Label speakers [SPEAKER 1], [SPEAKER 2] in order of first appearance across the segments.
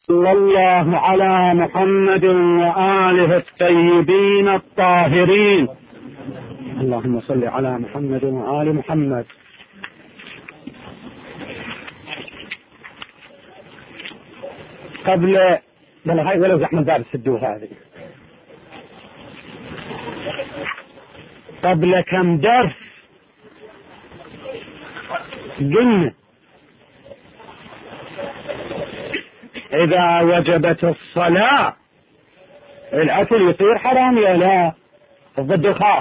[SPEAKER 1] صلى الله على محمد وآله الطيبين الطاهرين. اللهم صل على محمد وآل محمد. قبل ولو زحمة الباب سدوها هذه. قبل كم درس قلنا إذا وجبت الصلاة الأكل يصير حرام يا لا؟ الضد الخاص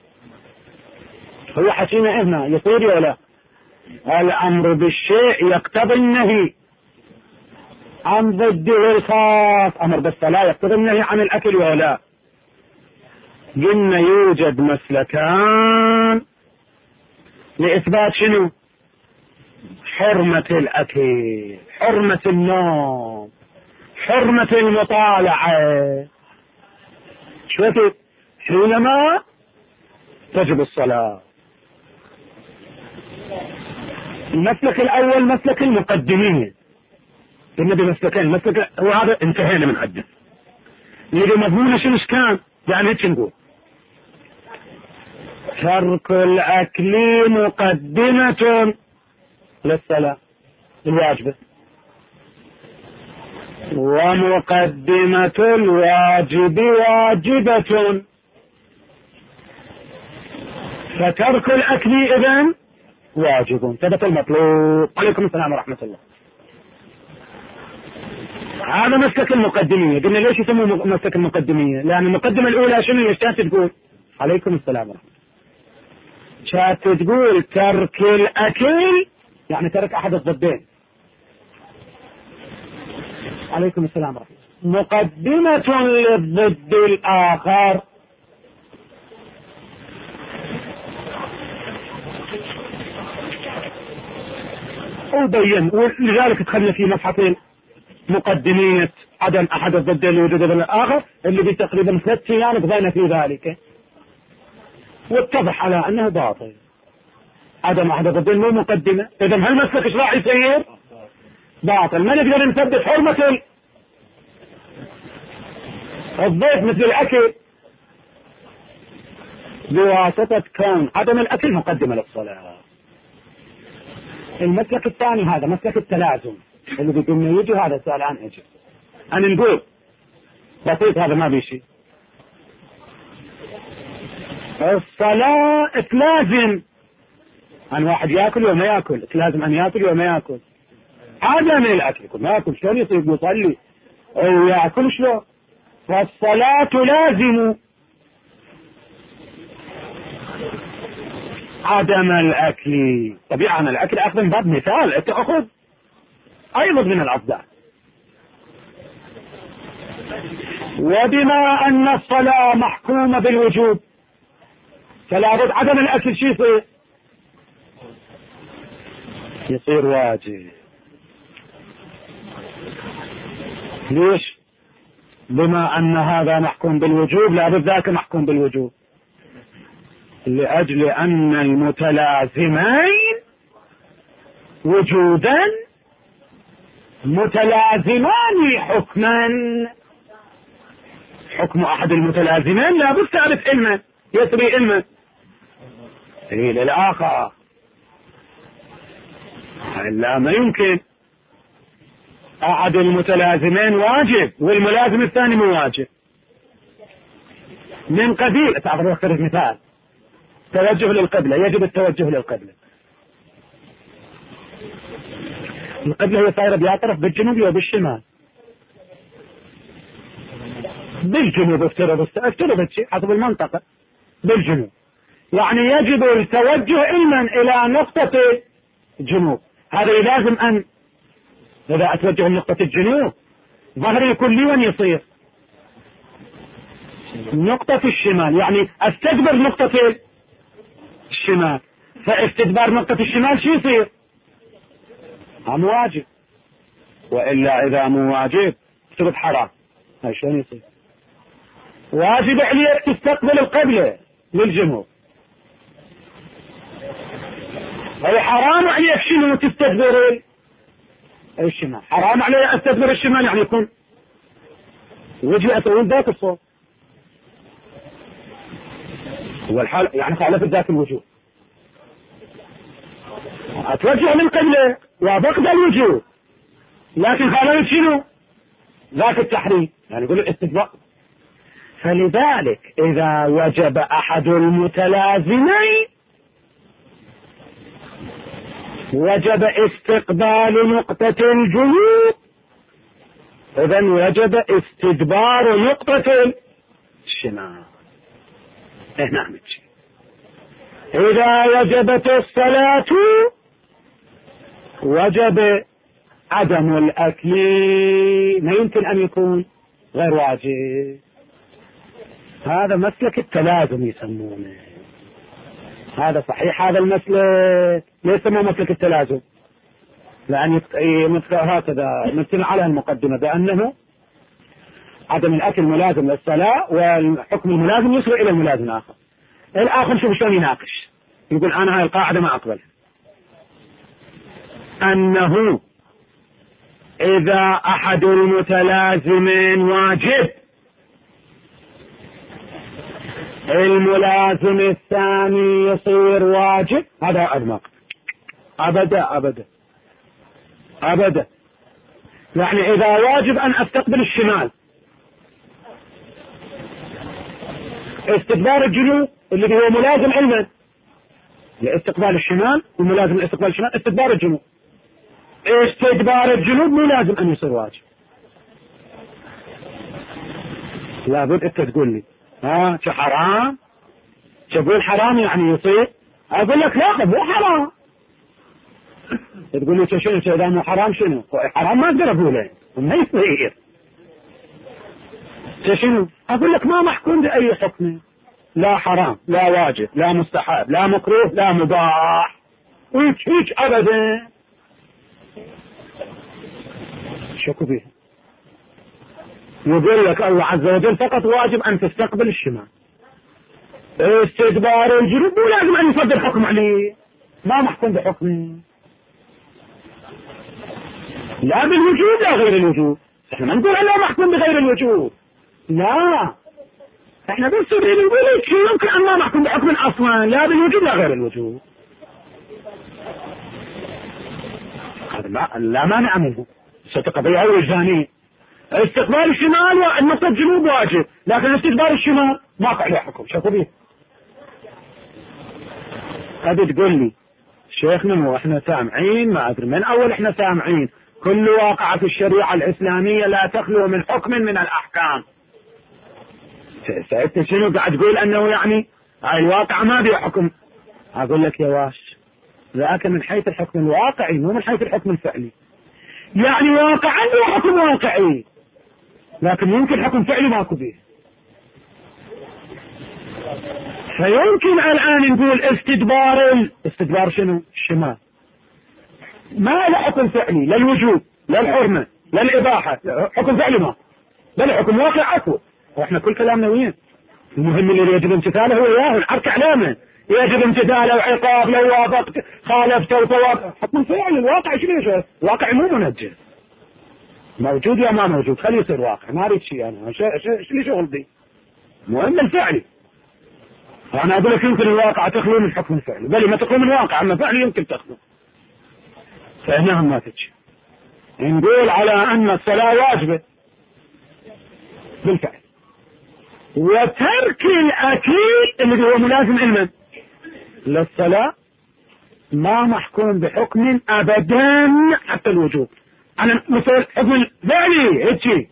[SPEAKER 1] هو حكينا هنا يصير يا لا؟ الأمر بالشيء يقتضي النهي عن ضده الخاص. أمر بالصلاة يقتضي النهي عن الأكل ولا لا؟ قلنا يوجد مسلكان لإثبات شنو؟ حرمة الأكل، حرمة النوم، حرمة المطالعة. شوفوا حينما تجب الصلاة. المسلك الأول مسلك المقدمين، قلنا بمسلكين، المسلك وهذا انتهينا من عده. اللي مضمونه شنو كان؟ يعني هيك نقول ترك الأكل مقدمة للصلاة الواجبة، ومقدمة الواجب واجبة، فترك الأكل إذن واجب، ثبت المطلوب. عليكم السلام ورحمة الله. هذا مسلك المقدمية. قلنا ليش يسموه مسلك المقدمية؟ لأن المقدمة الأولى شنو هي؟ كانت تقول عليكم السلام ورحمة الله، كانت تقول ترك الأكل يعني ترك أحد الضدين. عليكم السلام ورحمة الله. مقدمة للضد الآخر. وبين، ولذلك دخلنا في مبحثين: مقدمية عدم أحد الضدين لوجود الآخر اللي بتقريبا 3 أيام قضينا في ذلك، واتضح على أنه باطل. عدم أحد الضدين مو مقدمة، إذا هل مسلك إيش راح يصير؟ باطل. ما نقدر نثبت حرمة الضيف مثل الأكل بواسطة كون عدم الأكل مقدمة للصلاة. المسلك الثاني هذا مسلك التلازم اللي بيقولنا يجي هذا السؤال عن اجي. أنا نقول بسيط، هذا ما بيشي. الصلاة تلازم أن واحد يأكل وما يأكل، تلازم أن يأكل وما يأكل. عدم الأكل ما يأكل شلون يصير يصلي أو يأكل شلون؟ فالصلاة لازم عدم الأكل. طبيعة أن الأكل أخذ من باب مثال، أنت أخذ أيضا من الأفضل. وبما أن الصلاة محكومة بالوجوب فلا بد عدم الأكل شيء يصير واجب. ليش؟ بما أن هذا محكوم بالوجوب لا بد ذاك محكوم بالوجوب، لأجل أن المتلازمين وجودا متلازمان حكما. حكم أحد المتلازمين لا بد تعرف علما يسري علما إلى الآخر، إلا ما يمكن. أحد المتلازمين واجب والملازم الثاني مو واجب. من قبيل تعرف أخترق مثال: توجه للقبلة، يجب التوجه للقبلة. القبلة هي صايرة بيعترف بالجنوب وبالشمال. بالجنوب افترض شيء حسب المنطقة بالجنوب، يعني يجب التوجه علما إلى نقطة الجنوب. هذا لازم أن إذا أتوجه لنقطة الجنوب ظهري كليا يصير نقطة الشمال، يعني استدبر نقطة الشمال، فاستدبار نقطة الشمال شو يصير؟ مو واجب. وإلا إذا مو واجب يصير حرام. هاي شلون يصير؟ واجب عليك تستقبل القبلة للجنوب، هاي حرام عليك شنو؟ تستدبر الشمال. حرام علي استدبر الشمال، يعني يكون وجهي اسوي ذاك الصوت. هو الحال يعني خالفت ذاك الوجوه. اتوجه من قبله وبقبل الوجوه، لكن خالفت شنو؟ ذاك التحريم، يعني يقول الاستدبار. فلذلك اذا وجب احد المتلازمين وجب استقبال نقطة الجنوب، اذا وجب استدبار نقطة الشمال. نعم. اذا وجبت الصلاة وجب عدم الاكل، ما يمكن ان يكون غير واجب. هذا مسلك التلازم يسمونه. هذا صحيح، هذا المسلك ليس ما مسلك التلازم، لأن هكذا نبتني على المقدمة بأنه عدم الأكل ملازم للصلاة، والحكم الملازم يصل إلى الملازم الآخر. الآخر شوف شلون يناقش، يقول أنا هاي القاعدة ما أقبلها، أنه إذا أحد المتلازمين واجب الملازم الثاني يصير واجب، هذا أدمغ. أبدا أبدا أبدا. يعني إذا واجب أن أستقبل الشمال، استقبال الجنوب الذي هو ملازم علما لاستقبال الشمال، وملازم لاستقبال الشمال استدبار الجنوب، استدبار الجنوب مو لازم أن يصير واجب. لابد أنت تقول لي حرام، تقول حرام يعني يصير، أقول لك لا مو حرام. تقول لي شنو إذا مو حرام؟ شنو حرام؟ ما أقدر أقوله، ما يصير. شنو؟ أقول لك ما محكوم بأي حكم، لا حرام لا واجب لا مستحب لا مكروه لا مباح، هيك أبدا. شكو بيها؟ يقول لك الله عز وجل فقط واجب أن تستقبل الشمال، استدبار الجنوب مو لازم أن يصدر حكم عليه، ما محكوم بحكمه، لا بالوجوب لا غير الوجوب. احنا ما نقول لا محكوم بغير الوجوب، لا، احنا بس نقول يمكن ان ما محكوم بحكم اصلا، لا بالوجوب لا غير الوجوب. هذا لا مانع منه، ستقضيها وجدانية. استقبال الشمال والنقطة الجنوب واجب، لكن استدبار الشمال ما عليه حكم. شوفوا بيه، قد تقول لي شيخنا واحنا سامعين، ما ادري من اول احنا سامعين كل واقعة في الشريعة الاسلامية لا تخلو من حكم من الاحكام. سألت شنو قاعد تقول انه يعني هاي الواقعة ما بها حكم؟ اقول لك يا واش، ذاك من حيث الحكم الواقعي مو من حيث الحكم الفعلي. يعني واقعا هو حكم واقعي، لكن ممكن حكم فعلي ماكو به. فيمكن الان نقول استدبار شنو؟ الشمال ما له حكم فعلي، لا الوجوب لا الحرمة لا الاباحة، حكم فعلي ما، بل حكم واقع اكو. واحنا كل كلامنا وين؟ المهم اللي يجب امتثاله هو اياه، الحركة علامة يجب امتثاله، وعقاب لو وافقت خالفت وتوافق. حكم فعلي الواقع شنو؟ الواقع مو منجز، موجود يا ما موجود، خليه يصير واقع، ما اريد شيء انا، شو شغل بي؟ مهم الفعلي. انا اقول لك يمكن الواقع تخلو من حكم الفعلي، بل ما تخلو من الواقع، اما فعلي يمكن تخلو. فهنا ما تجي نقول على ان الصلاة واجبة بالفعل، وترك الاكل اللي هو ملازم علما للصلاة ما محكوم بحكم ابدا، حتى الوجوب. انا مثل حكم الفعلي هيك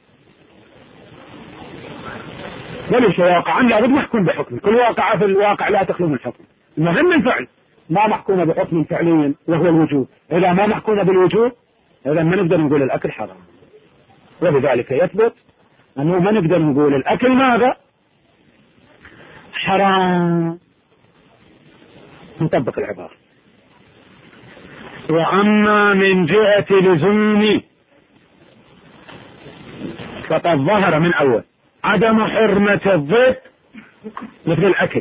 [SPEAKER 1] بل واقعا لابد محكوم بحكم، كل واقعة في الواقع لا تخلو من حكم. المهم الفعل ما محكومة بحكم فعلي وهو الوجوب، إذا ما محكومة بالوجوب إذا ما نقدر نقول الأكل حرام، ولذلك يثبت أنه ما نقدر نقول الأكل ماذا؟ حرام. نطبق العبارة. وأما من جهة لزوم فقد ظهر من أول عدم حرمة الضد مثل الأكل،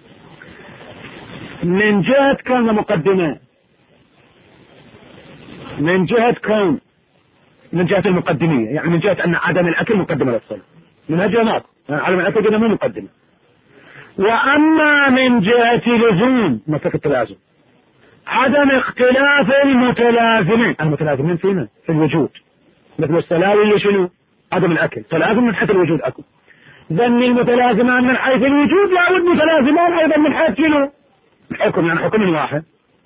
[SPEAKER 1] من جهة كان مقدمة من جهة كون، من جهة المقدمية، يعني من جهة أن عدم الأكل مقدمة للصلاة، من هذه جهة يعني عدم الأكل جدا مو مقدمة. وأما من جهة لزوم مسلك التلازم، عدم اختلاف المتلازمين، المتلازمين فينا في الوجود، مثل السلاوي اللي شنو؟ عدم الأكل، تلازم من حيث الوجود أكل. ذن المتلازمان من حيث الوجود لا بد متلازمان أيضا من حيث شنو؟ الحكم، يعني حكم واحد.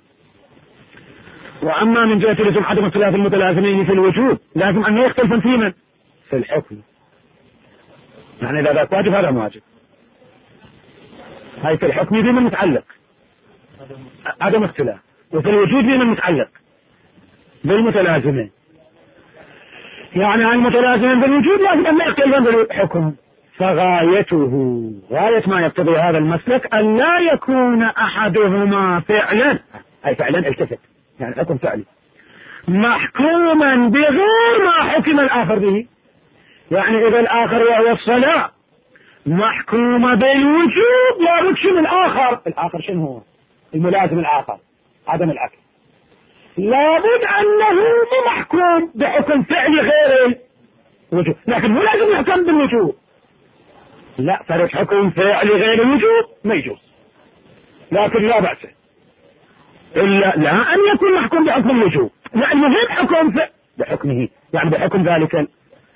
[SPEAKER 1] وأما من جهة لزوم عدم اختلاف المتلازمين في الوجود لازم أن يختلفن في من؟ في الحكم. يعني إذا ذاك واجب هذا واجب. هاي في الحكم بمن متعلق؟ عدم اختلاف. وفي الوجود بمن متعلق؟ بالمتلازمين. يعني هاي المتلازمين بالوجود لازم أن يختلفن بالحكم. فغايته، غاية ما يقتضي هذا المسلك أن لا يكون أحدهما فعلا، أي فعلا التفت، يعني حكم فعلي محكوما بغير ما حكم الآخر به. يعني إذا الآخر وهو الصلاة محكومة بالوجوب لا يكشم الآخر، الآخر شنو هو؟ الملازم الآخر عدم الأكل، لابد أنه محكوم بحكم فعلي غير الوجوب، لكن هو لازم يحكم بالوجوب. لا، فرد حكم فعلي غير الوجوب ما يجوز، لكن لا بأس إلا لا أن يكون محكوم بحكم الوجوب، لا المهم حكم بحكمه، يعني بحكم ذلك.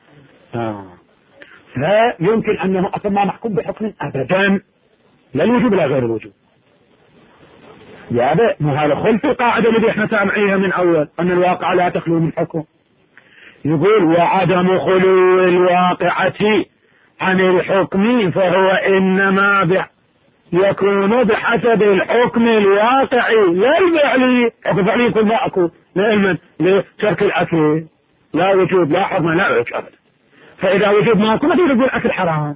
[SPEAKER 1] لا يمكن أنه أصلا ما محكوم بحكم أبدا، لا الوجوب لا غير الوجوب. يا بي مو هذا خلف القاعدة اللي احنا سامعيها من أول أن الواقع لا تخلو من حكم. يقول وعدم خلو الواقعة عن الحكم فهو إنما يكون بحسب الحكم الواقعي لا الفعلي. حكم فعلي يكون لا أكو لعلما لترك الأكل لا وجود لا حكم لا وجود أبدا. فإذا وجود ما أكو ما تقدر تقول أكل حرام.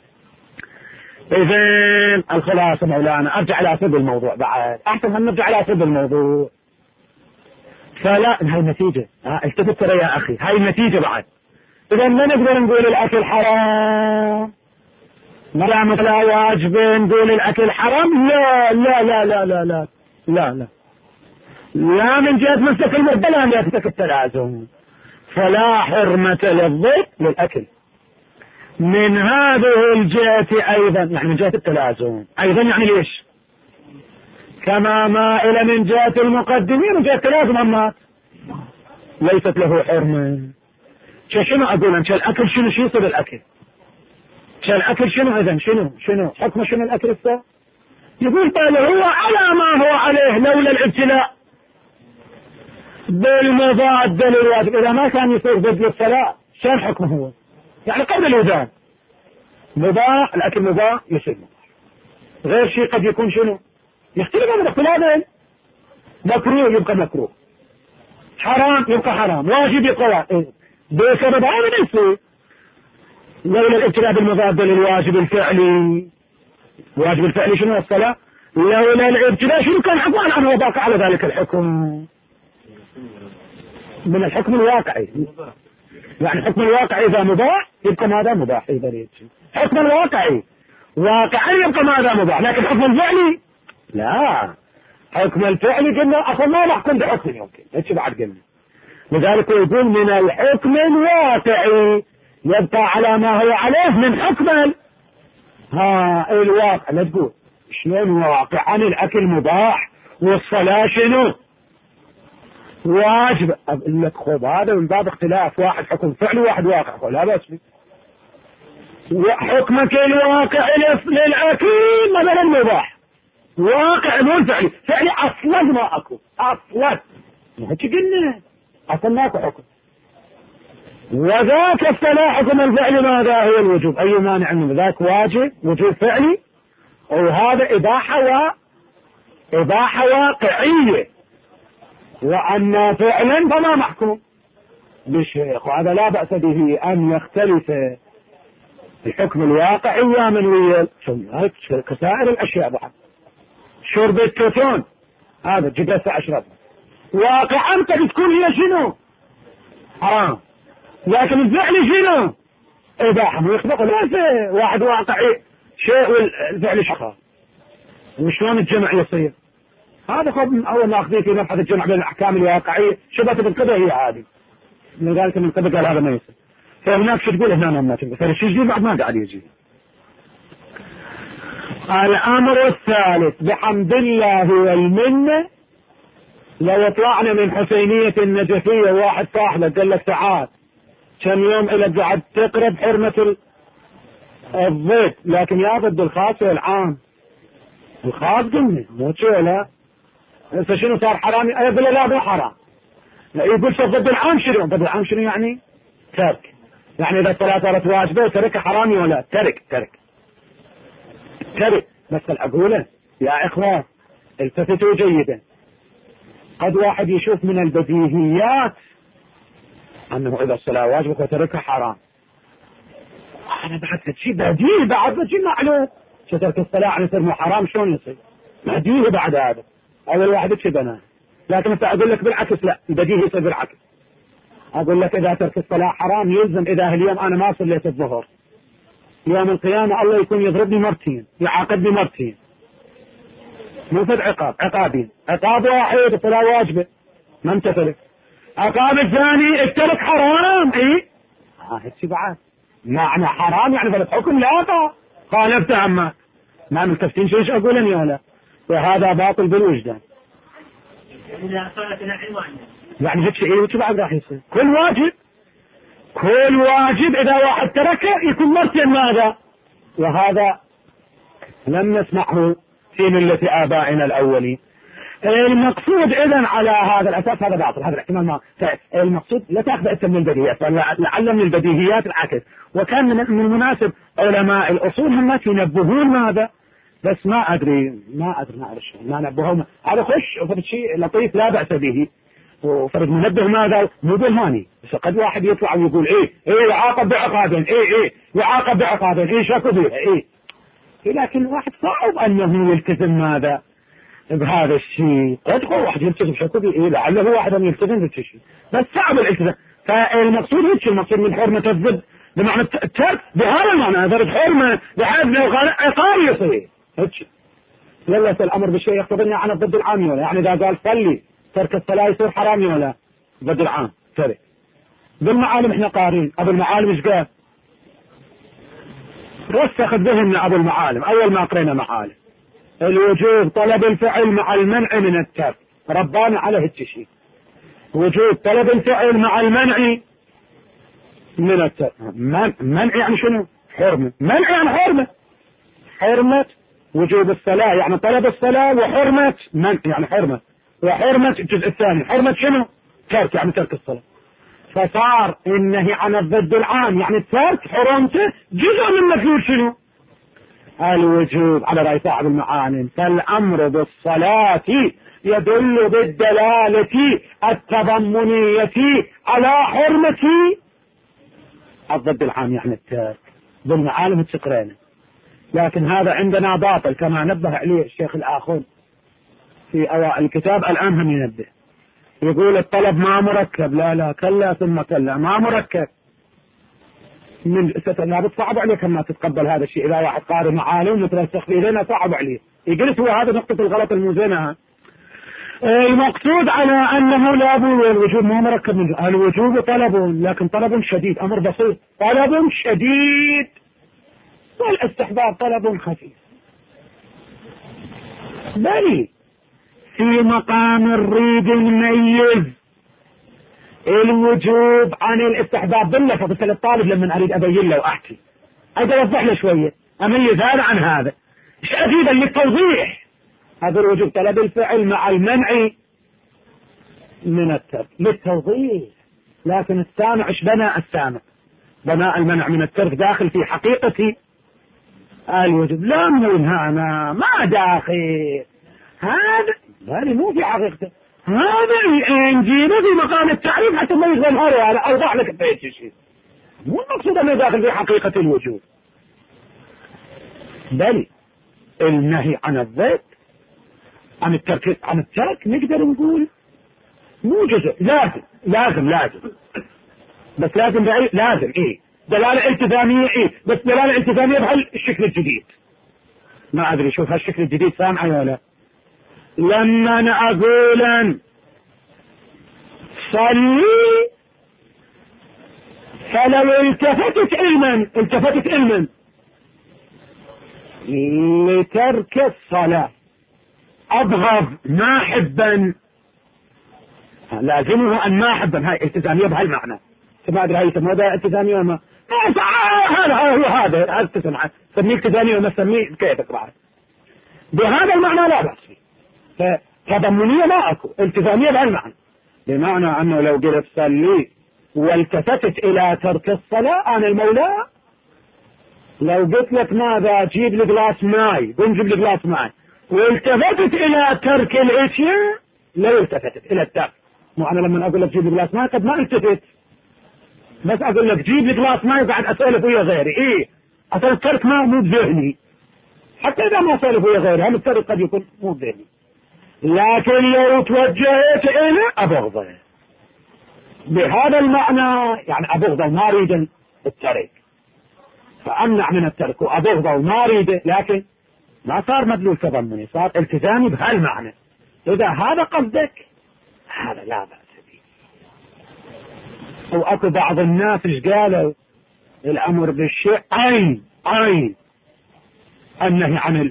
[SPEAKER 1] إذن الخلاصة مولانا أرجع إلى أصل الموضوع بعد، أحسن أن نرجع إلى أصل الموضوع. فلا هاي النتيجة، التفت ترى يا أخي هاي النتيجة بعد. إذا ما نقدر نقول الأكل حرام مرة مثلا واجب نقول الأكل حرام، لا لا لا لا لا لا لا لا لا من جهة مسلك المبدلة من مسلك التلازم. فلا حرمة للضيف للأكل من هذه الجهة أيضا، يعني من جهة التلازم أيضا، يعني ليش؟ كما مائل من جهة المقدمين من جهة التلازم أما ليست له حرمة. شنو أقول أنت الأكل شنو يصير الأكل؟ الأكل شنو إذن شنو حكمه شنو الأكل السا؟ يقول قال هو على ما هو عليه لولا الابتلاء بالمضاد للواجب. إذا ما كان يصير ضد الصلاة شان حكمه هو؟ يعني قبل الوجان مباح، الأكل مباح يصير غير شيء قد يكون شنو يختلف من اختلافين. مكروه يبقى مكروه، حرام يبقى حرام، واجب يبقى واجب، بسبب هذا يصير لولا الابتلاء بالمضاد للواجب الفعلي. الواجب الفعلي شنو الصلاة؟ لولا الابتلاء شنو كان حكم عنه وباقى على ذلك الحكم من الحكم الواقعي. يعني حكم الواقعي إذا مباح يبقى ماذا مباح، حكم الواقعي واقعا يبقى ماذا مباح، لكن حكم الفعلي لا. حكم الفعلي قلنا أصلا ما نحكم بحكم يمكن ايش بعد قلنا. لذلك يقول من الحكم الواقعي يبقى على ما هو عليه من حكم الواقع. لا تقول شلون واقعا الأكل مباح والصلاة شنو واجب. أقول لك خذ هذا من باب اختلاف، واحد حكم فعلي واحد واقع، لا بأس فيه. حكمك الواقع للأكل مثلا مباح، واقع مو الفعلي، فعلي أصلا ما أكو أصلا، ما هيك قلنا أصلا ماكو حكم. وذاك الصلاة حكم الفعل ماذا هو الوجوب، أي مانع منه؟ ذاك واجب وجوب فعلي، وهذا إباحة واقعية، وأن فعلا فما محكوم بالشيخ. وهذا لا بأس به أن يختلف الحكم الواقعي ومنوي كسائر الأشياء. بعد شرب التوتون هذا جلس أشرب واقعا قد تكون هي شنو حرام، لكن الفعل شنو إباحة ويخبط. لا واحد واقعي شيء والفعل شخص، وشلون الجمع يصير؟ هذا خب من اول ماخذين في مبحث الجمع بين الاحكام الواقعيه، شبهه بالقدر هي هذه. لذلك من قبل قال هذا ما يصير. فهناك شو تقول هنا ما تقول، فالشيء جديد بعد ما قاعد يجي. الامر الثالث بحمد الله والمنه، لو طلعنا من حسينية النجفية واحد صاحبه قال لك تعال كم يوم إلى قاعد تقرب حرمة الضيف، لكن يا ضد الخاص والعام. الخاص قلنا مو لا هسه شنو صار حرام؟ يقول لا مو حرام. لا يقول شوف ضد العام شنو؟ ضد العام شنو يعني؟ ترك. يعني اذا الصلاة صارت واجبة وتركها حرامي ولا ترك. بس اقوله يا اخوان التفتوا جيدا، قد واحد يشوف من البديهيات انه اذا الصلاة واجبة وتركها حرام. انا بعد شيء بديهي، بعد شيء معلوم ترك الصلاة عن يصير مو حرام، شلون يصير؟ بديهي بعد هذا. اول واحد كذا، لكن انت اقول لك بالعكس، لا البديهي يصير بالعكس. اقول لك اذا ترك الصلاة حرام يلزم اذا اليوم انا ما صليت الظهر يوم القيامة الله يكون يضربني مرتين، يعاقبني مرتين، مو فد عقابين. عقاب واحد الصلاة واجبة ما امتثلت، عقاب الثاني الترك حرام. ايه هيك بعد معنى حرام يعني فلت حكم لا خالفت عما ما ملتفتين شو اقول اني ولا، وهذا باطل بالوجدان. يعني هيك ايه وش بعد راح يصير؟ كل واجب اذا واحد تركه يكون مرتين ماذا؟ وهذا لم نسمعه في ملة آبائنا الأولين. المقصود إذن على هذا الأساس هذا باطل، هذا الاحتمال ما المقصود لا تأخذ أنت من البديهيات، لعل من البديهيات العكس. وكان من المناسب علماء الأصول هم ينبهون ماذا، بس ما أدري ما نبهون. هذا خش وفرد شيء لطيف لا بأس به، وفرد منبه ماذا مو بالهاني. بس قد واحد يطلع ويقول ايه يعاقب بعقابين، يعاقب بعقابين، شكو بيها لكن واحد صعب انه يلتزم ماذا بهذا الشيء. قد واحد يلتزم شكو بيه لعله واحد يلتزم بالشيء، بس صعب الالتزام. فالمقصود هيك، المقصود من حرمة الضد بمعنى الترك بهذا المعنى، ضرب حرمة بحيث لو عقاب يصير هيك. يلا الامر بالشيء يقتضي عن الضد العام ولا، يعني اذا قال صلي ترك الصلاة يصير حرام ولا ضد العام ترك. بالمعالم احنا قارين، ابو المعالم ايش قال؟ رسخ بهم ابو المعالم اول ما قرينا معالم الوجوب طلب الفعل مع المنع من الترك، ربانا على هيك شيء. وجوب طلب الفعل مع المنع من الترك. منع يعني شنو؟ حرمة. منع يعني حرمة وجوب الصلاة يعني طلب الصلاة، وحرمة منع يعني حرمة، وحرمة الجزء الثاني حرمة شنو؟ ترك يعني ترك الصلاة. فصار النهي عن الضد العام يعني الترك حرمته جزء من مفعول شنو؟ الوجوب على رأي صاحب المعالم. فالأمر بالصلاة يدل بالدلالة التضمنية على حرمة الضد العام يعني الترك. بالمعالم تقرينا، لكن هذا عندنا باطل كما نبه عليه الشيخ الآخر في أوائل الكتاب. الآن هم ينبه يقول الطلب ما مركب، لا كلا ثم كلا ما مركب. من لا صعب عليك ما تتقبل هذا الشيء. إذا واحد قارئ معالم مترسخ فيه لنا صعب عليه يجلس، هو هذا نقطة الغلط الموزنة. المقصود على أنه لا الوجوب ما مركب من الوجوب طلب، لكن طلب شديد، أمر بسيط طلب شديد، والاستحباب طلب خفيف. بل في مقام الريد الميز الوجوب عن الاستحباب باللفظ. مثل الطالب لما اريد ابين له واحكي اريد اوضح له شويه اميز هذا عن هذا، ايش افيدا للتوضيح. هذا الوجوب طلب الفعل مع المنع من الترك للتوضيح. لكن السامع ايش بنى؟ السامع بناء المنع من الترك داخل في حقيقة الوجوب. لا من هنا ما داخل هذا مو في حقيقته، هذا نجيبه في مقام التعريف حتى ما يظهر. انا اوضح لك بيت شيء مو المقصود انه داخل في حقيقة الوجوب. بل النهي عن الضد عن الترك نقدر نقول مو جزء، لازم بس لازم دلالة التزامية بس دلالة التزامية بهالشكل الجديد. ما ادري شوف هالشكل الجديد سامعي ولا لما أقول صلي فلو التفتت علما لترك الصلاة أبغض ما أحبا، لازمه أن ما أحبا، هاي التزامية بهالمعنى. ما أدري هاي هذا التزامية وما هذا تسمع سميه التزامية وما سميه كيفك بعد بهذا المعنى لا بأس فيه. تضمنية ما أكو، التزامية بهالمعنى، بمعنى أنه لو قلت صلي والتفتت إلى ترك الصلاة أنا المولى، لو قلت لك ماذا جيب لي جلاس ماي بنجيب لي جلاس ماي والتفتت إلى ترك الاشياء لا التفتت إلى الترك. مو أنا لما أقول لك جيب لي جلاس ماي قد ما التفت، بس أقول لك جيب لي جلاس ماي وقاعد أسألك ويا غيري إيه أصل الترك ما مو بذهني، حتى إذا ما أسألك ويا غيري هم الترك قد يكون مو بذهني، لكن لو توجهت إلى أبغضه بهذا المعنى، يعني أبغضه ما أريد الترك فأمنع من الترك وأبغضه وما أريده، لكن ما صار مدلول تضمني، صار التزامي بهالمعنى. إذا هذا قصدك هذا لا بأس به. وأكو بعض الناس ايش قالوا الأمر بالشيء عين النهي عن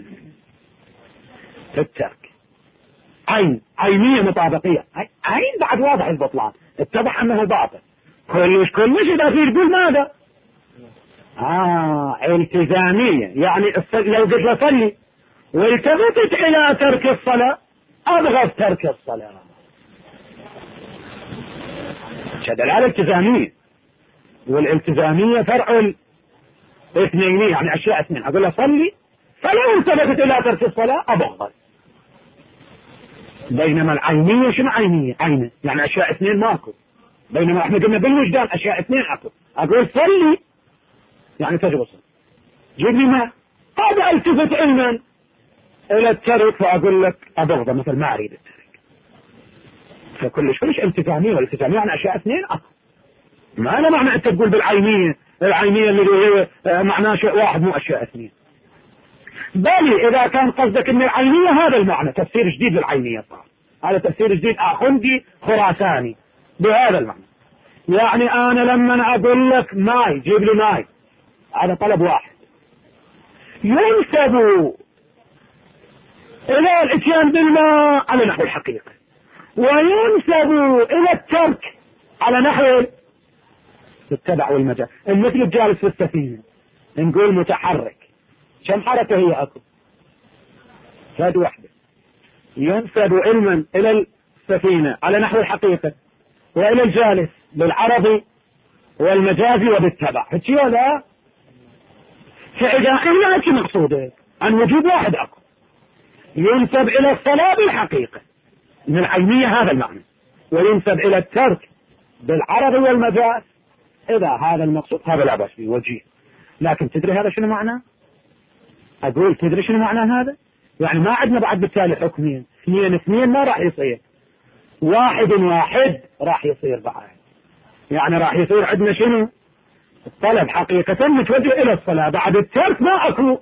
[SPEAKER 1] الترك عينية مطابقية، عين بعد واضح البطلان، اتضح أنه باطل كلش إذا في يقول ماذا التزامية، يعني لو قلت له صلي والتفتت إلى ترك الصلاة أبغض ترك الصلاة، دلالة التزامية. والالتزامية فرع الاثنين، يعني أشياء اثنين، أقول له صلي فلو التفتت إلى ترك الصلاة أبغض. بينما العينية شنو عينية؟ عينة يعني أشياء اثنين ماكو، بينما احنا قلنا بالوجدان أشياء اثنين أكو. أقول صلي يعني تجب الصلاة، جيب لي ما هذا التفت علما إلى الترك فأقول لك أبغضه مثل ما أريد الترك. فكل شيء التزامية، والالتزامية يعني أشياء اثنين أكو، ما أنا معنى أنت تقول بالعينية العينية اللي هي معناه شيء واحد مو أشياء اثنين. بل إذا كان قصدك أن العينية هذا المعنى تفسير جديد للعينية صار، هذا تفسير جديد آخندي خراساني بهذا المعنى. يعني أنا لما أقول لك ماي جيب لي ماي هذا طلب واحد ينسب إلى الاتيان بالماء على نحو الحقيقة، وينسب إلى الترك على نحو التبع والمجال. مثل الجالس في السفينة نقول متحرك، كم حركة هي أكو؟ هذه واحدة. ينسب علما إلى السفينة على نحو الحقيقة وإلى الجالس بالعرضي والمجازي وبالتبع، هكي ولا؟ فإذا قلنا هكي مقصودة أن وجود واحد أكو ينسب إلى الصلاة بالحقيقة من العينية هذا المعنى، وينسب إلى الترك بالعرض والمجاز، إذا هذا المقصود هذا لا بأس به وجيه. لكن تدري هذا شنو معناه؟ أقول تدري شنو معناه هذا؟ يعني ما عندنا بعد بالتالي حكمين، اثنين ما راح يصير، واحد راح يصير بعد، يعني راح يصير عندنا شنو؟ الطلب حقيقة متوجه إلى الصلاة، بعد الترك ما أكو.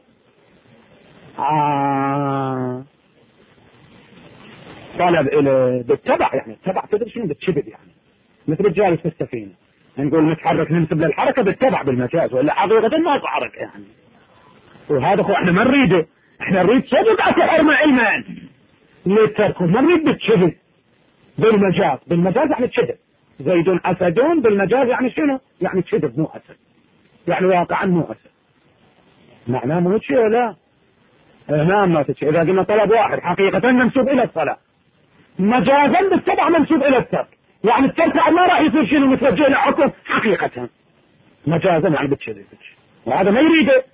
[SPEAKER 1] طلب إلى بالتبع، يعني التبع تدري شنو؟ بالشبه، يعني مثل الجالس في السفينة نقول نتحرك ننسب للحركة بالتبع بالمجاز، ولا حقيقة ما أكو حركة يعني. وهذا هو احنا ما نريده، احنا نريد صدق أكو حرمة علما للترك، ما نريد بالشبه بالمجاز. بالمجاز يعني تشدد، زيد أسدون بالمجاز يعني شنو؟ يعني تشدد مو أسد، يعني واقعا مو أسد، معناه مو تشي ولا نعم ما تشي. إذا قلنا طلب واحد حقيقة منسوب إلى الصلاة، مجازا بالتبع منسوب إلى الترك، يعني الترك ما راح يصير شنو متوجه إلى حكم حقيقة، مجازا يعني بتشدد، وهذا ما يريده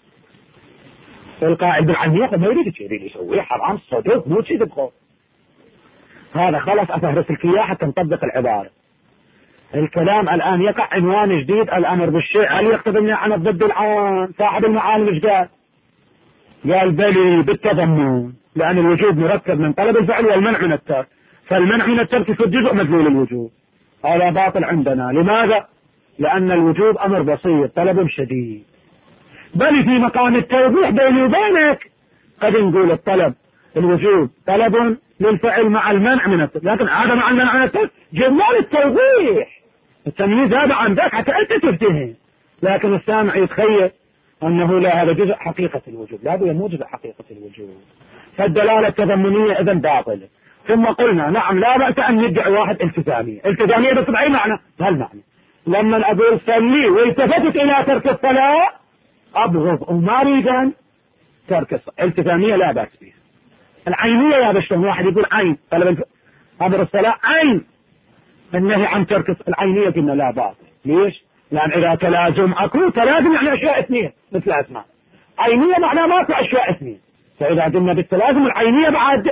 [SPEAKER 1] القائل بالعينية، ما يريد يريد يسويه حرام صدق مو تشي تبخل. هذا خلص أفهرس الكياح حتى نطبق العبارة. الكلام الآن يقع عنوان جديد، الأمر بالشيء هل يقتضي عن الضد العام؟ صاحب المعالم ايش قال؟ قال بلي بالتضمن، لأن الوجوب مركب من طلب الفعل والمنع من الترك، فالمنع من الترك في الجزء مدلول الوجوب، هذا باطل عندنا. لماذا؟ لأن الوجوب أمر بسيط طلب شديد. بل في مقام التوضيح بيني وبينك قد نقول الطلب الوجوب طلب للفعل مع المنع من الترك، لكن هذا مع المنع من الترك جمال التوضيح، التمييز هذا عن ذاك حتى أنت تفتهم، لكن السامع يتخيل أنه لا، هذا جزء حقيقة الوجوب، لا هو مو جزء حقيقة الوجوب، فالدلالة التضمنية إذا باطلة. ثم قلنا نعم لا بأس أن يدعي واحد التزامية بس بأي معنى؟ هالمعنى لما أقول صلي والتفتت إلى ترك الصلاة أبغض وما أريد ترك الصلاة، التزامية لا بأس بها. العينية يا بشتم واحد يقول عين طلب أمر الصلاة عين، النهي عن ترك العينية قلنا لا باطل. ليش؟ لأن إذا تلازم أكو تلازم يعني أشياء اثنين مثل أسماء، عينية معناه ماكو أشياء اثنين، فإذا قلنا بالتلازم العينية بعد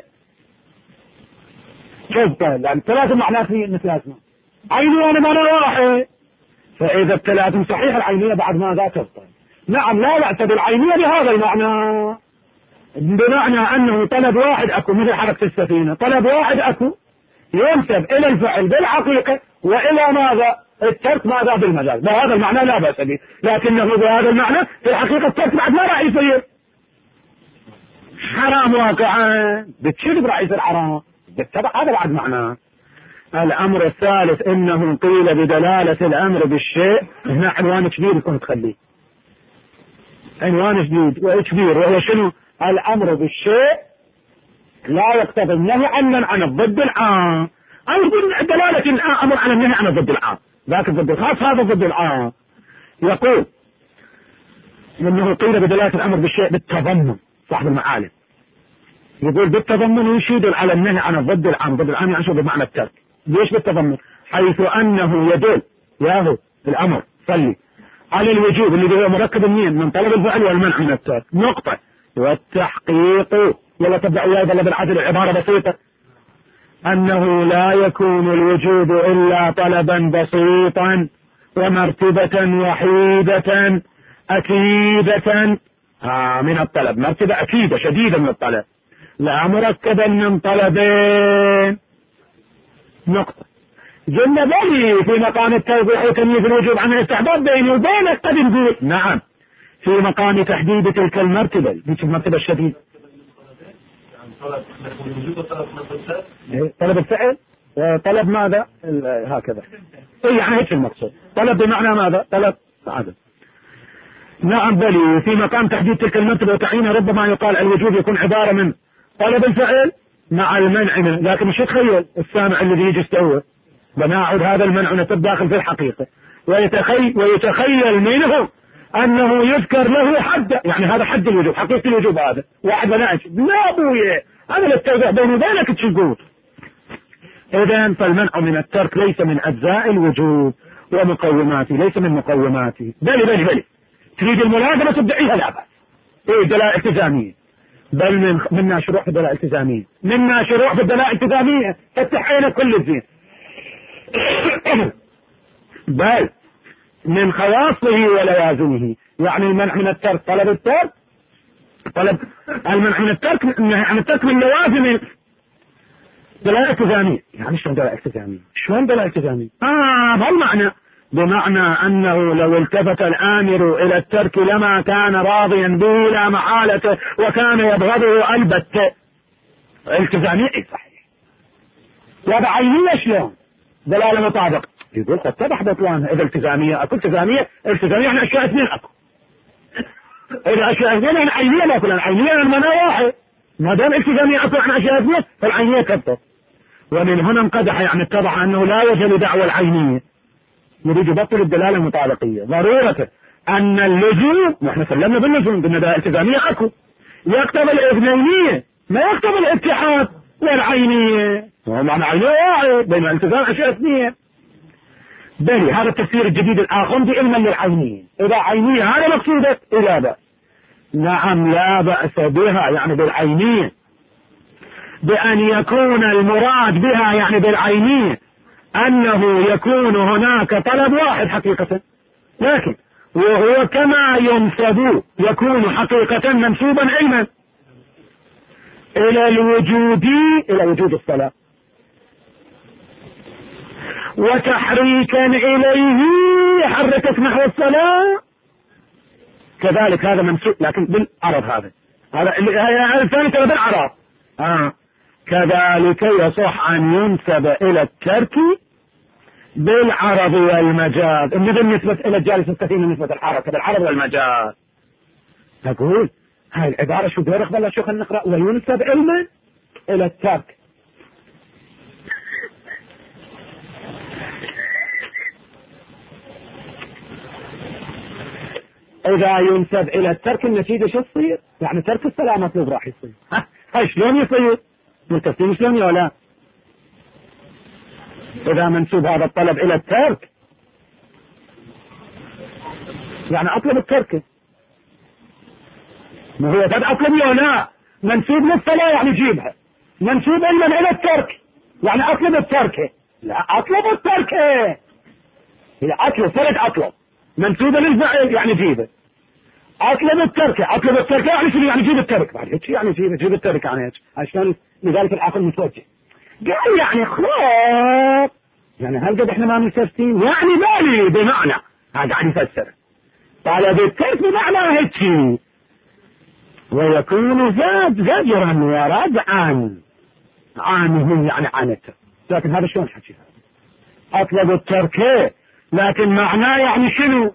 [SPEAKER 1] تبطل، لأن التلازم معناه اثنين مثل أسماء، عينية أنا معنى واحد، فإذا التلازم صحيح العينية بعد ماذا تبطل. نعم لا بأس بالعينية بهذا المعنى، بمعنى أنه طلب واحد أكو مثل حركة السفينة، طلب واحد أكو ينسب إلى الفعل بالحقيقة وإلى ماذا الترك ماذا بالمجاز، بهذا المعنى لا بأس به، لكنه بهذا المعنى في الحقيقة الترك بعد ما راح يصير حرام واقعا، بتشرب راح يصير حرام بالتبع، هذا بعد معناه. الأمر الثالث إنه قيل بدلالة الأمر بالشيء، هنا عنوان كبير يكون تخليه عنوان جديد وكبير، وهو شنو؟ الأمر بالشيء لا يقتضي النهي عن الضد العام، أو يقول دلالة الأمر على النهي عن الضد العام، ذاك الضد الخاص هذا الضد العام. يقول إنه قيل بدلالة الأمر بالشيء بالتضمن، صاحب المعالم يقول بالتضمن يشيد على النهي عن الضد العام، الضد العام يعني بمعنى الترك. ليش بالتضمن؟ حيث أنه يدل ياهو الأمر صلي على الوجوب اللي هو مركب من طلب الفعل والمنع من الترك نقطة، والتحقيق يلا تبدأ وياي بلا بالعدل عبارة بسيطة، أنه لا يكون الوجوب إلا طلبا بسيطا ومرتبة وحيدة أكيدة من الطلب، مرتبة أكيدة شديدة من الطلب، لا مركبا من طلبين نقطة. قلنا بلي في مقام التوضيح وتمييز الوجوب عن الاستحباب بيني وبينك قد نقول نعم في مقام تحديد تلك المرتبة، ذيك المرتبة الشديدة طلب الفعل طلب ماذا هكذا يعني هيك المقصود، طلب بمعنى ماذا؟ طلب عدم. نعم بلي في مقام تحديد تلك المرتبة وتعيينها ربما يقال الوجوب يكون عبارة من طلب الفعل مع المنع منه، لكن مش يتخيل السامع الذي يجي يستوعب بناعد هذا المنع نتب داخل في الحقيقة، ويتخيل منه أنه يذكر له حد، يعني هذا حد الوجوب حقيقة الوجوب هذا واحد بناعد لا أبويا هذا التوضيح بيني وبينك تشقوط. إذن فالمنع من الترك ليس من أجزاء الوجوب ومقوماته، ليس من مقوماته. بلي تريد الملازمة تدعيها لا بأس، إيه دلائل التزامية، بل منا شروع في الدلائل الالتزامية، منا شروع في الدلائل الالتزامية فتح عينك كل الزين بل من خواصه ولوازمه، يعني المنع من الترك طلب الترك، طلب المنع من الترك عن الترك من لوازم دلائل التزامية. يعني شلون دلائل التزامية؟ شلون دلائل التزامية؟ بهالمعنى، بمعنى أنه لو التفت الآمر إلى الترك لما كان راضيا به لا محالة وكان يبغضه البتة. التزامية اي صحيح، وبعينية شلون؟ دلالة مطابق، يقول قد تبح بطلانها. إذا التزامية أكو التزامية يعني أشياء اثنين أكو، إذا أشياء اثنين يعني عينية لا كلها عينية المعنى واحد، ما دام التزامية أكو عن أشياء اثنين فالعينية تبطل. ومن هنا انقدح يعني اتضح أنه لا وجه لدعوى العينية، يريد يبطل الدلالة المطابقية. ضرورة أن اللزوم، نحن سلمنا باللزوم قلنا ده التزامية أكو يقتضي الإثنينية ما يقتضي الاتحاد والعينية، وهو معنى عينية واحد بين الالتزام أشياء اثنين. بلي هذا التفسير الجديد الآخر علما للعينية، إذا عينية هذا مقصودك إلا بأس. نعم لا بأس بها يعني بالعينية، بأن يكون المراد بها يعني بالعينية أنه يكون هناك طلب واحد حقيقة، لكن وهو كما ينسب يكون حقيقة منسوبا علما إلى الوجود، إلى وجود الصلاة، وتحريكا إليه يحركك نحو الصلاة كذلك هذا منسوب، لكن بالعرض هذا الثاني ترى بالعرض كذلك يصح أن ينسب إلى الترك بالعرض والمجاز. إن بالنسبة إلى الجالس الكثير من نسبة الحركة بالعرض والمجاز. أقول هاي العبارة شو دير اخبر شو خلينا نقرأ وينسب علما إلى الترك. إذا ينسب إلى الترك النتيجة شو تصير؟ يعني ترك الصلاة مطلوب راح يصير. هاي شلون يصير؟ ملتفتين شلون يا لا؟ إذا منسوب هذا الطلب إلى الترك يعني أطلب الترك. ما هو قد أطلب يا لا؟ منسوب للصلاة يعني جيبها. منسوب إلى الترك يعني أطلب الترك. لا أطلب الترك. هي أطلب فرد أطلب. منسوب للفعل يعني جيبه. أطلب الترك يعني شنو يعني جيب الترك. بعد هيك يعني جيب الترك يعني هيك. عشان لذلك العقل متوجه. قال يعني خلاص يعني هل قد احنا ما مستفتين يعني بالي بمعنى هذا قاعد يفسر. طلب الترك بمعنى هيك ويكون زجرا وردعا عنه يعني عنته. لكن هذا شلون حكي؟ أطلب الترك لكن معناه يعني شنو؟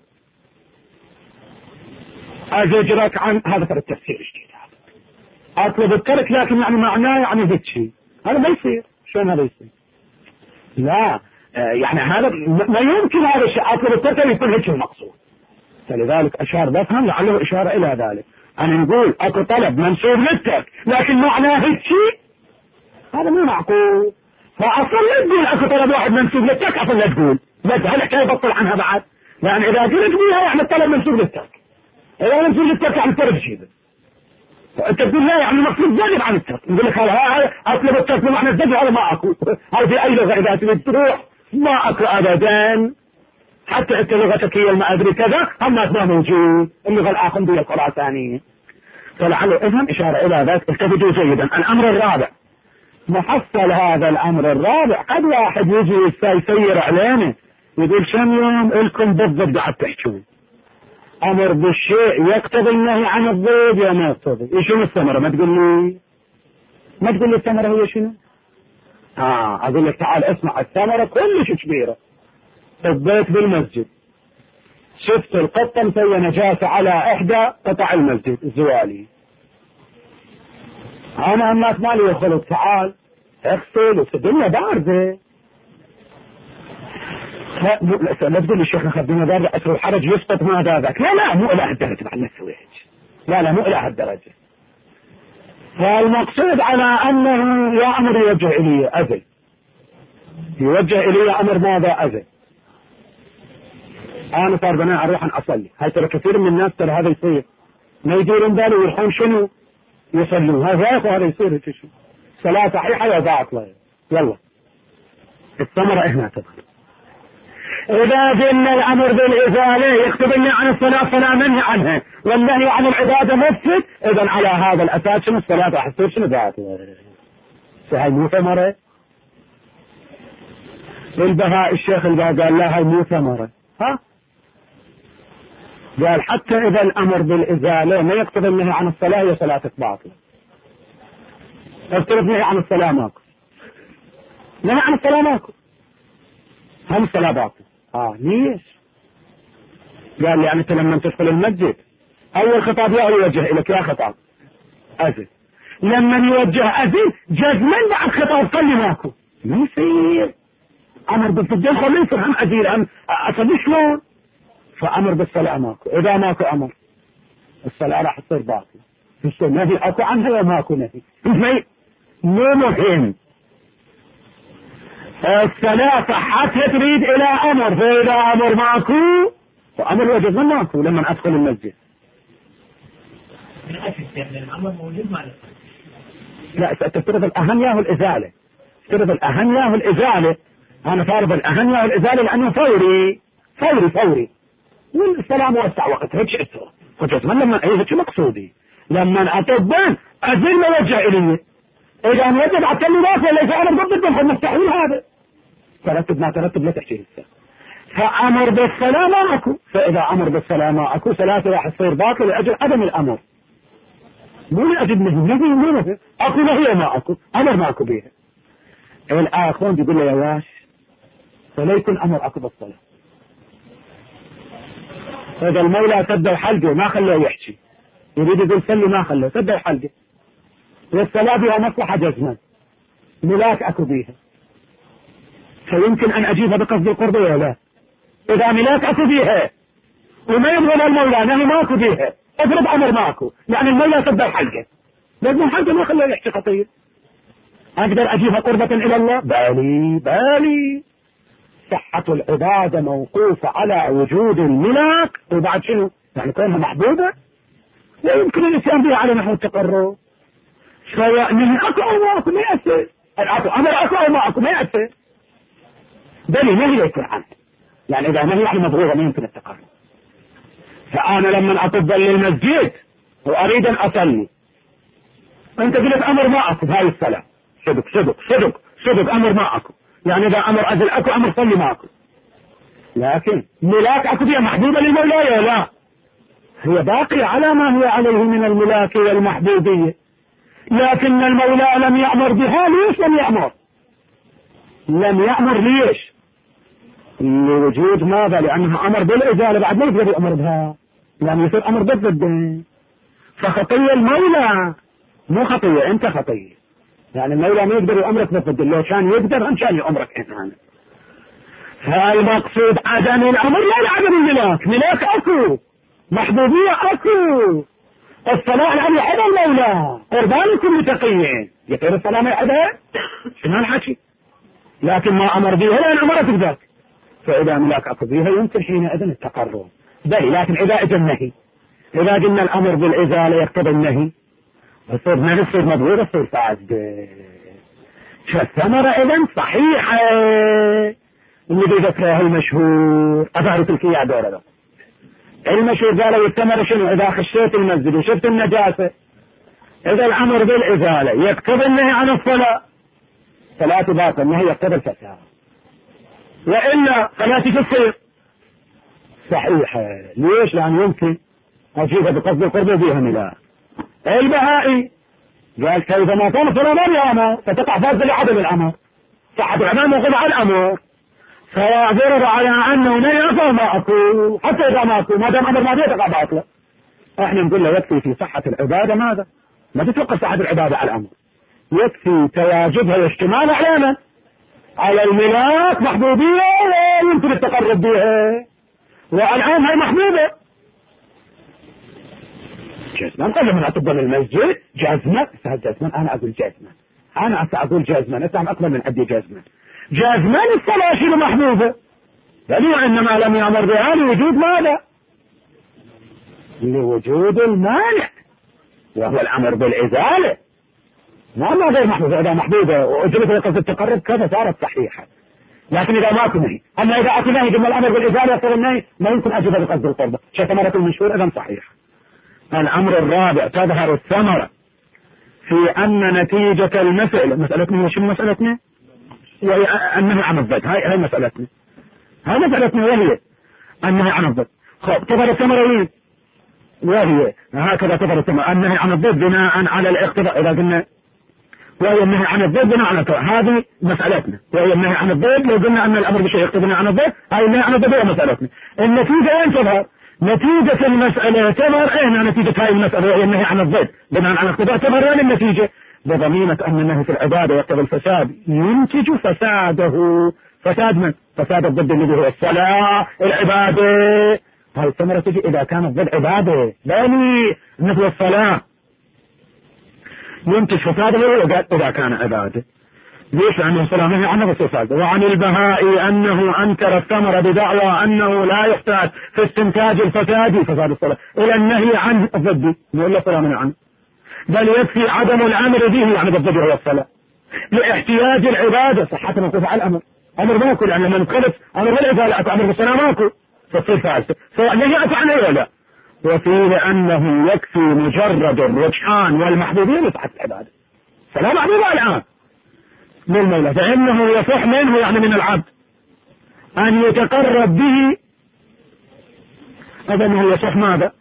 [SPEAKER 1] أزجرك عن هذا ترى التفسير الجديد. أطلب الترك لكن يعني معناه يعني هيك شيء. هذا ما يصير. شلون هذا يصير؟ لا يعني هذا ما يمكن هذا الشيء. أطلب الترك يكون هيك المقصود. فلذلك أشار بفهم لعله إشارة إلى ذلك. أنا نقول أكو طلب منسوب للترك لكن معناه هيك شيء هذا مو معقول. فأصلا لا تقول أكو طلب واحد منسوب للترك أصلا لا تقول. بس هل حكاية بطل عنها بعد؟ يعني إذا قلت تقولها يعني الطلب منسوب للترك. إذا منسوب للترك يعني الترك جيبه. أنت تقول لا يعني المقصود زاجر عن الترك. نقول لك هذا أطلب الترك بمعنى الزجر هذا ما أكو. هذا في أي لغة إذا تريد تروح ما أكو أبدا. حتى أنت لغتك هي ما أدري كذا هم ما موجود. اللغة الآخندية الخراسانية. فلعله افهم إشارة إلى ذلك. استفيدوا جيدا. الأمر الرابع محصل هذا الأمر الرابع قد واحد يجي يسير علينا يقول كم يوم لكم بالضبط قاعد تحكون أمر بالشيء يقتضي النهي عن الضد يا ما يقتضي. شنو الثمرة؟ ما تقول لي الثمرة هي شنو؟ أقول لك تعال اسمع الثمرة كلش كبيرة. الضيت بالمسجد شفت القطة مسوية نجاسة على إحدى قطع المسجد الزوالي. أنا الناس مالي يخلط تعال اغسل الدنيا باردة. لا تقول لي شيخنا خدنا باردة أسر الحرج يسقط ما ذاك. لا مو إلى هالدرجة بعد ما تسوي هيك. لا مو إلى هالدرجة. فالمقصود على أنه يا أمر يوجه إلي أزل. يوجه إلي أمر ماذا أزل. أنا صار بناء أروح أن أصلي. هاي ترى كثير من الناس ترى هذا يصير ما يديرون باله ويروحون شنو يصلون. هذا يصير هيك شيء. صلاة صحيحة يا باطلة. يلا الثمرة هنا تدخل. إذا قلنا الأمر بالإزالة يقتضي النهي عن الصلاة فلا منهي عنها والنهي عن العبادة مفسد. إذا على هذا الأساس شنو الصلاة راح تصير شنو باطلة. هاي مو ثمرة. البهاء الشيخ البهاء قال لا هاي مو ثمرة. قال حتى إذا الأمر بالإزالة ما يقتضي النهي عن الصلاة هي صلاتك باطلة. افترض نهي عن الصلاة ماكو. نهي عن الصلاة ماكو. هم الصلاة باطلة. ليش؟ قال لي يعني أنت لما تدخل المسجد أول خطاب يوجه إليك يا خطاب أزل. لما يوجه أزل جزما بعد خطاب صلي ماكو. ما يصير. أمر بالتدخل ما يصير هم أزيل هم أصلي شلون؟ فأمر بالصلاة ماكو. إذا ماكو أمر الصلاة راح تصير باطلة. يصير نهي أكو عنها يا ماكو نهي. مو مهم. الصلاة صحتها تريد إلى أمر. فإذا أمر ماكو فأمر وجد من ماكو لما أدخل المسجد.
[SPEAKER 2] الأمر موجود معنا.
[SPEAKER 1] لا تفترض الأهم ياهو الإزالة. تفترض الأهم ياهو الإزالة. أنا فارض الأهم ياهو الإزالة لأنه فوري. والسلام موسع وقت هيك اسره. فجزما لما هيك مقصودي لما أتبان أزل ما وجه إلي. إذا وجد عطلي راسه ليس أمر ضد الدخل مستحيل هذا. ترتب ما ترتب لا تحكي لسه. فأمر بالصلاة ما أكو. فإذا أمر بالصلاة ما أكو صلاته راح تصير باطل لأجل عدم الأمر. مو لأجل نهي اكو نهي ما اكو امر ما اكو بيها. الاخون بيقول له يا واش فلا يكون امر اكو بالصلاة. هذا المولى سدوا حلقه ما خلوه يحكي، يريد يقول صلي ما خلوه، سدوا حلقه. والصلاة بها مصلحة جزما ملاك اكو بيها، فيمكن ان اجيبها بقصد القرب ولا لا؟ اذا ملاك اكو بيها وما يبغى المولى نهي ماكو بيها، افرض امر ماكو، يعني المولى سد الحلقه، لازم الحلقه ما خلوه يحكي خطير. اقدر اجيبها قربة الى الله؟ بالي صحة العبادة موقوفة على وجود الملاك، وبعد شنو؟ يعني كونها محبوبة لا يمكن الاتيان بها على نحو التقرب. سواء نهي اكو او ماكو ما يأثر، اكو امر اكو او ماكو ما يأثر، بل نهي يكون عنه، يعني اذا نهي يعني مبغوضة ما يمكن التقرب. فانا لما اطب للمسجد واريد ان اصلي، انت قلت امر ما اكو بهاي الصلاة، صدق امر ما اكو، يعني اذا امر اجل اكو امر صلي ما اكو. لكن ملاك اكو فيها محبوبة للمولى ولا لا؟ هي باقية على ما هي عليه من الملاك والمحبوبية، لكن المولى لم يأمر بها. ليش لم يأمر؟ لم يأمر ليش؟ لوجود ماذا؟ لأنه أمر بالإزالة، بعد ما يقدر يأمر بها، يعني يصير أمر ضد. فخطية المولى مو خطية، أنت خطية، يعني المولى ما يقدر يأمرك ضد، لو كان يقدر أن كان يأمرك أنت. فالمقصود عدم الأمر لا لعدم الملاك، ملاك أكو، محبوبية أكو. الصلاة يعني يحب المولى، قربانكم متقيين، يصير الصلاة ما يحبها؟ شنو الحكي؟ لكن ما أمر بها لأن أمرت بذلك، فإذا ملاك أكو بها يمكن حينئذ التقرب. بل لكن إذا أجى النهي، إذا قلنا الأمر بالإزالة يقتضي النهي، يصير نهي، يصير مبغوض، يصير فاسد. فالثمرة إذن صحيحة اللي بذكرها المشهور. أظهرت لك يا دورة ده المشهور قالوا الثمرة شنو؟ إذا خشيت المسجد وشفت النجاسة، إذا الأمر بالإزالة يقتضي النهي عن الصلاة، صلاة باطل، النهي يقتضي الفساد، وإلا صلاتي تصير صحيحة. ليش؟ لأن يمكن أجيبها بقصد القرب بها ملاك. البهائي قال كيف ما كان صلاة مريم فتقع فاسدة لعدم الأمر، صحة العبادة موقوفة على الأمر، فيعترض على أنه نهي ما أكو، حتى إذا ما أكو ما دام أمر ما تقع باطلة. احنا نقول له يكفي في صحة العبادة ماذا؟ ما تتوقف صحة العبادة على الأمر، يكفي تواجدها واشتمالها على من؟ على الملاك، محبوبية لا يمكن التقرب بها، والآن هي محبوبة جزما. قبل من أطبق المسجد جزما، أنا أقول جزما، أنا أقول جزما، أسلم أكبر من عدي جزما الصلاة شنو محبوبة، بل إنما لم يأمر بها لوجود ماذا؟ لوجود المانع، وهو الأمر بالإزالة. ما غير محبوبة، إذا محبوبة وأجلت لقصد التقرب كذا صارت صحيحة. لكن إذا ما نهي، أما إذا أكو نهي قلنا الأمر بالإزالة يصير النهي ما يمكن أجلها بقصد القربة، ثمرة المشهور إذا صحيحة. الأمر الرابع تظهر الثمرة في أن نتيجة مسألتنا شنو مسألتنا؟ وهي النهي عن الضد. هاي مسألتنا، وهي النهي عن الضد. خب تظهر الثمرة وين؟ وهي هكذا تظهر الثمرة، النهي عن الضد بناء على الاقتضاء. إذا قلنا وهي النهي عن الضد بناء على الاقتضاء، هذه مسألتنا، وهي النهي عن الضد. لو قلنا أن الأمر بشيء يقتضي عن الضد، هاي النهي عن الضد هي مسألتنا. النتيجة وين تظهر؟ نتيجة المسألة تظهر نتيجة هاي المسألة وهي النهي عن الضد بناء على الاقتضاء، تظهر وين النتيجة؟ بضمينة أن النهي في العبادة يقتضي الفساد ينتج فساده. فساد من؟ فساد الضد الذي هو الصلاة، العبادة. هاي الثمرة تجي إذا كان الضد عبادة، يعني مثل الصلاة ينتج فساده إذا كان عبادة. ليش؟ لأنه الصلاة نهي عنه فساد. وعن البهائي أنه أنكر الثمرة بدعوى أنه لا يحتاج في استنتاج الفساد فساد الصلاة إلى النهي عن الضد، نقول له صلاة منه عنه، بل يكفي عدم الأمر به، يعني بالضد هو الصلاة، لاحتياج العبادة. صحة موقوفة على الأمر، أمر ماكو، لأن من خلف أمر بالعبادة أمر بالصلاة ماكو، فتصير فاسدة، سواء نهيت عنه ولا لا. وفيه أنه يكفي مجرد الرجحان والمحبوبين لصحة العبادة. صلاة محبوبة الآن من المولى، فإنه يصح منه، يعني من العبد، أن يتقرب به. هذا أنه يصح ماذا؟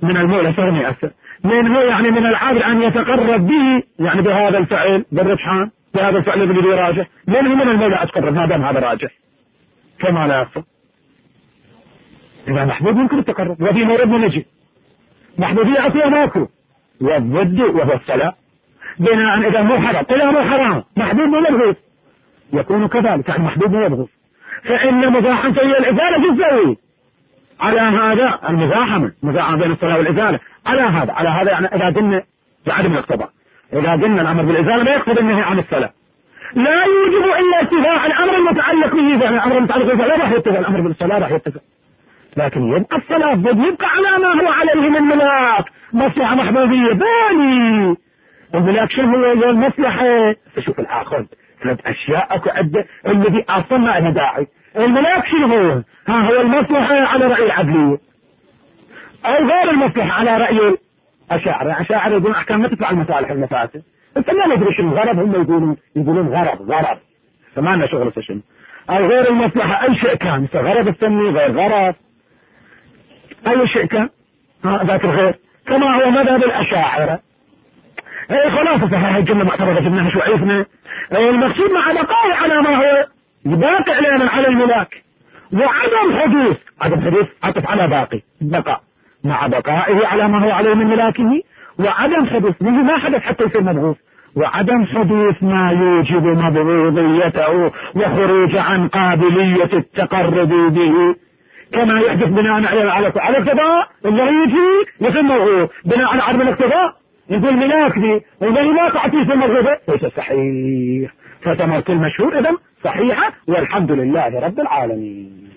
[SPEAKER 1] من المولى استغني أسر من هو يعني من العبد أن يتقرب به يعني بهذا الفعل بالرجحان بهذا الفعل الذي راجح من هو من المولى أتقرب ما دام هذا راجح كما لا يصح. إذا محبوب يمكن التقرب وفي مرض نجي محبوبية أصلا ماكو والضد وهو السلام بناء إذا مو حرام إذا مو حرام محبوب ومبغوث يكون كذلك يعني محبوب ومبغوث فإن مزاحمة هي الإزالة جزئي على هذا المزاحمة بين الصلاة والإزالة على هذا يعني إذا قلنا بعدم الاقتضاء إذا قلنا الأمر بالإزالة ما يقتضي النهي عن الصلاة لا يوجب إلا اتباع الأمر المتعلق به يعني الأمر المتعلق به لا راح يتبع الأمر بالصلاة راح يتبع لكن يبقى الصلاة يبقى على ما هو عليه من ملاك مصلحة محبوبية باني الملاك شنو هو المصلحة فشوف الآخر ثلاث أشياء أكو الذي أصلا ما له داعي الملاك شنو هو هو المصلحة على رأي العدلية أو غير المصلحة على رأي الأشاعرة يقولون أحكام ما تدفع المصالح المفاسد انت ما ندري شنو غرض هم يقولون غرض فما لنا شغل شنو أو غير المصلحة أي شيء كان غرض السمي غير غرض أي شيء كان ذاك الغير كما هو مذهب الأشاعرة خلاص هاي الجملة معتبرة جبناها شو عرفنا المقصود مع بقائه على ما هو باقي علينا على الملاك وعدم حدوث عطف على بقاء مع بقائه على ما هو عليه من ملاكه وعدم حدوث منه ما حدث حتى يصير مبغوث وعدم حدوث ما يوجب مبغوضيته وخروج عن قابلية التقرب به كما يحدث بناء على اقتضاء الله يجي يصير مبغوث بناء على عدم الاقتضاء يقول ملاك دي والله ما تعطيه في المغربة ليس صحيح فتمرت المشهور إذن صحيحة والحمد لله رب العالمين.